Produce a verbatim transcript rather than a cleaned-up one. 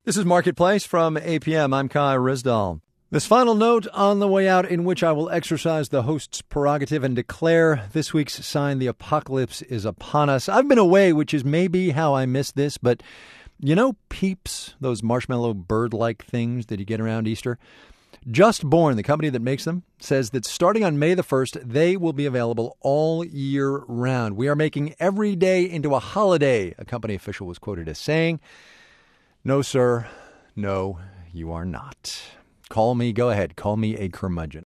This is Marketplace from A P M. I'm Kai Risdall. This final note on the way out, in which I will exercise the host's prerogative and declare this week's sign, the apocalypse is upon us. I've been away, which is maybe how I missed this, but you know Peeps, those marshmallow bird-like things that you get around Easter? Just Born, the company that makes them, says that starting on May the first, they will be available all year round. We are making every day into a holiday, a company official was quoted as saying. No, sir. No, you are not. Call me, go ahead, call me a curmudgeon.